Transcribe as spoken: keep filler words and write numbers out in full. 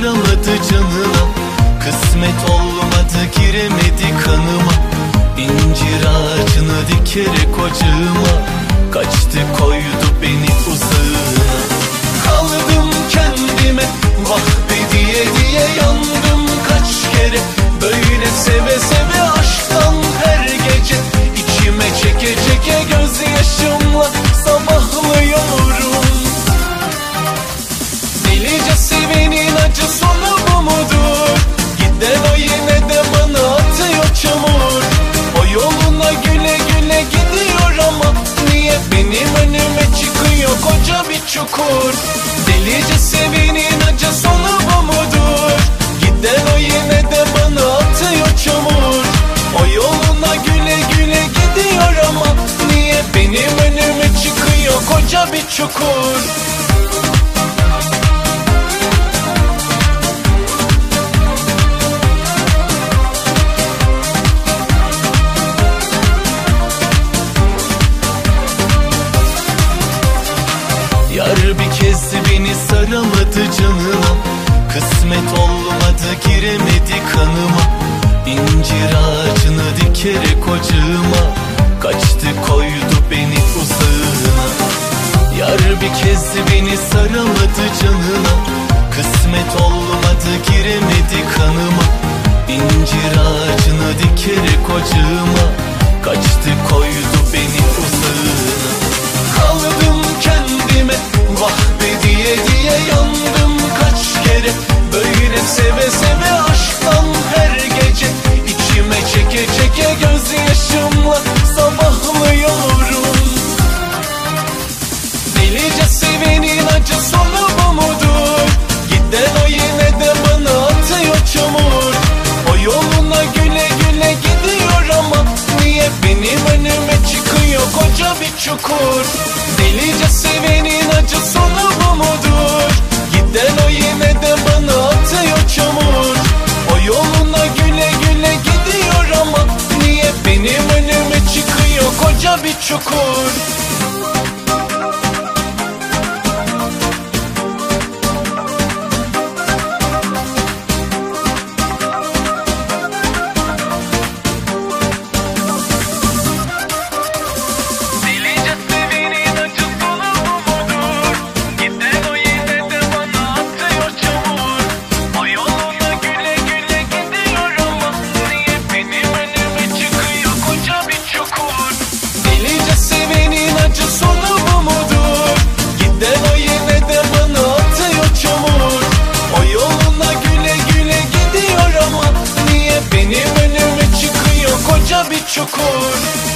saramadı canına. Kısmet olmadı, giremedi kanıma. İncir ağacını dikerek ocağıma, kaçtı koydu beni uzağına. Kaldım kendime vah be diye diye, yandım kaç kere. Böyle seve seve aşktan her gece, içime çeke çeke gözyaşımla sabahlıyorum. Delice sevenin acı sonu bu mudur? Giden o yine de bana atıyor çamur. O yoluna güle güle gidiyor ama niye benim önüme çıkıyor koca bir çukur? Delice sevenin acı sonu bu mudur? Giden o yine de bana atıyor çamur. O yoluna güle güle gidiyor ama niye benim önüme çıkıyor koca bir çukur? Yar bir kez beni saramadı canına. Kısmet olmadı, giremedi kanıma. İncir ağacını dikerek ocağıma, kaçtı koydu beni uzağına. Yar bir kez beni saramadı canına. Kısmet olmadı, giremedi kanıma. İncir ağacını dikerek ocağıma, kaçtı koydu beni uzağına. Kaldım kendime vah be diye diye, yandım kaç kere. Böyle seve seve aşktan her gece, içime çeke çeke gözyaşımla sabahlıyorum. Delice sevenin acı sonu bu mudur? Giden o yine de bana atıyor çamur. O yoluna güle güle gidiyor ama niye benim önüme çıkıyor koca bir çukur? Delice sevenin acı sonu bu mudur? Giden o yine de bana atıyor çamur. O yoluna güle güle gidiyor ama niye benim önüme çıkıyor koca bir çukur? Bir çukur.